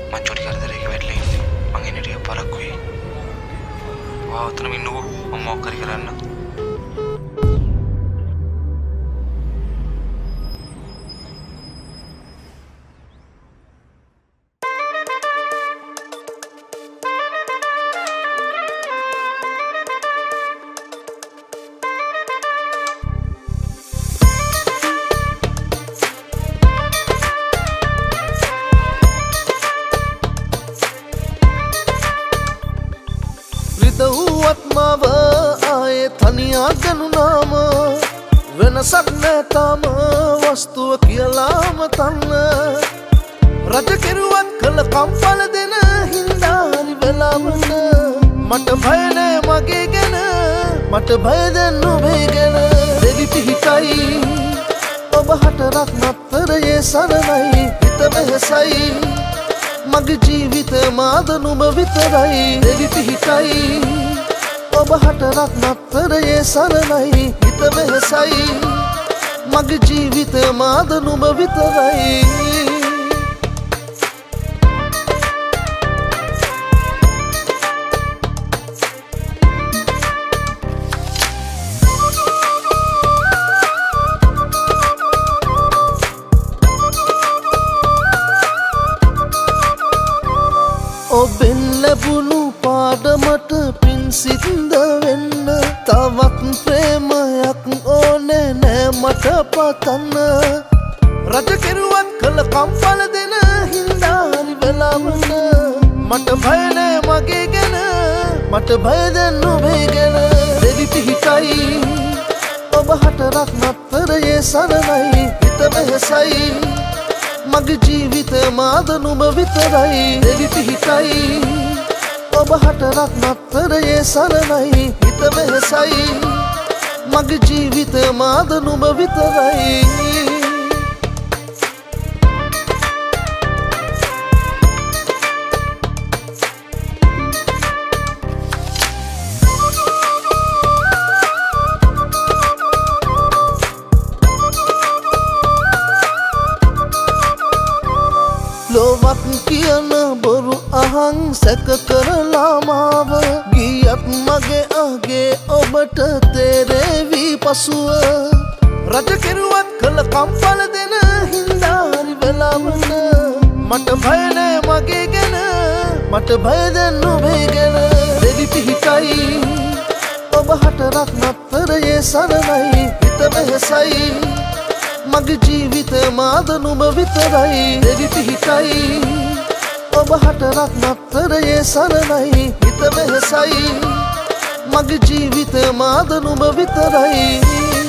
මං චොටි කරදරයක වැටලා ඉන්නේ. මං එන්නේ ටික පරක්කුයි. වා උතනම ඉන්නකෝ මම මොකක් හරි කරන්න. රිදවුවත් මව ආයේ තනියා ගනුනාම වෙනසක් නෑ තාම වස්තුව කියලාම තන්න රජ කෙරුවත් කළ කම්පල දෙන හින්දා හරි වෙලාවට මට බය නෑ මගේ ගැන මට බය දැන් ඔබේ ගැන දෙවි පිහිටයි ඔබ හතරක් නතරයේ සරණයි හිත වෙහසයි මගේ ජීවිත මාද නුඹ විතරයි දෙවි පිහිටයි ඔබ හතරක් නතරයේ සරණයි හිත වෙහසයි මගේ ජීවිත මාද නුඹ විතරයි ඔබෙන් ලැබුණු පාඩමට පින් සිද්ද වෙන්න තවත් ප්‍රේමයක් ඕනේ නෑ මට පතන්න රජ කෙරුවත් කළ කම්පල දෙන හින්දා හරි වෙලාවට මට බය නෑ මගේ ගැන මට බය දැන් ඔබේ ගැන දෙවි පිහිටයි ඔබ හතරක් නතරයේ සරණයි හිත වෙහසයි මගේ ජීවිත මාද නුඹ විතරයි දෙවි පිහිටයි ඔබ හතරක් නතරයේ සරණයි හිත වෙහසයි මගේ ජීවිත මාද නුඹ විතරයි ලොවක් කියන බොරු අහං සැක කරලා මාව ගියත් මගේ අගේ ඔබට තේරෙවි පසුව රජ කෙරුවත් කළ කම්පල දෙන හින්දා හරි වෙලාවට මට බය නෑ මගේ ගැන මට බය දැන් ඔබේ ගැන දෙවි පිහිටයි ඔබ හතරක් නතරයේ සරණයි හිත වෙහසයි මගේ ජීවිත මාද නුඹ විතරයි දෙවි පිහිටයි ඔබ හතරක් නතරයේ සරණයි හිත වෙහසයි මගේ ජීවිත මාද නුඹ විතරයි